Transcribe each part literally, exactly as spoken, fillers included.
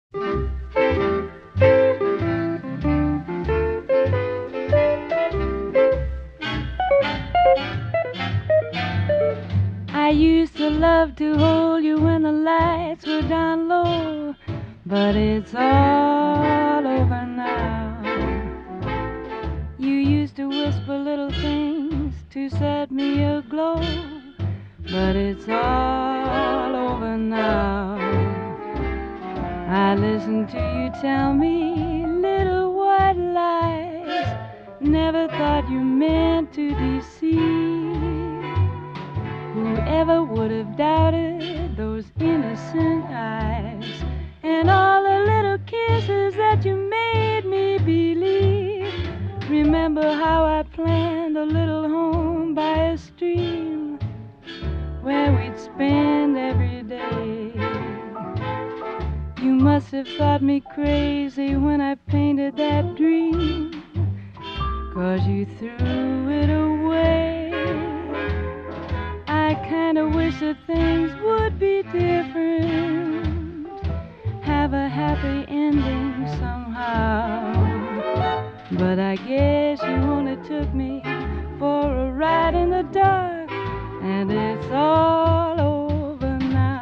I used to love to hold you when the lights were down low, but it's all over now. You used to whisper little things to set me aglow, but it's all over now. I listened to you tell me little white lies, never thought you meant to deceive. Whoever would have doubted those innocent eyes and all the little kisses that you made me believe? Remember how I planned a little home by a stream where we'd spend every day. You must have thought me crazy when I painted that dream, 'cause you threw it away. I kinda wish that things would be different, have a happy ending somehow. But I guess you only took me for a ride in the dark, and it's all over now.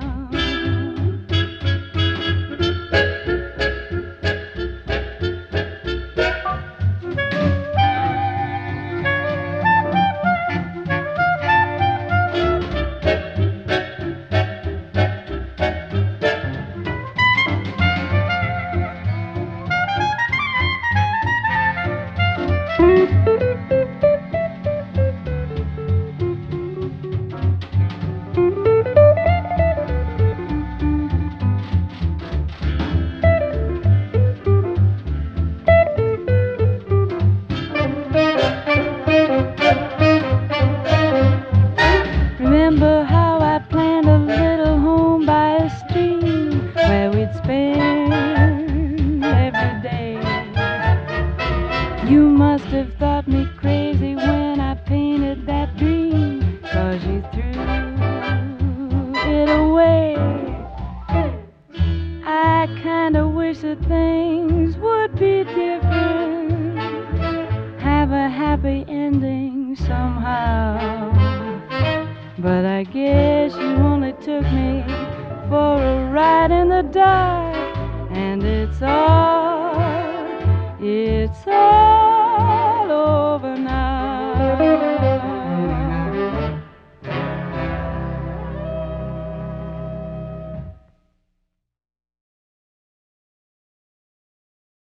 Remember how I planned a little home by a stream where we'd spend every day. You must have thought me crazy when I painted that dream, 'cause you threw it away. I kinda wish that things would be different, have a happy ending somehow. But I guess you only took me for a ride in the dark, and it's all, it's all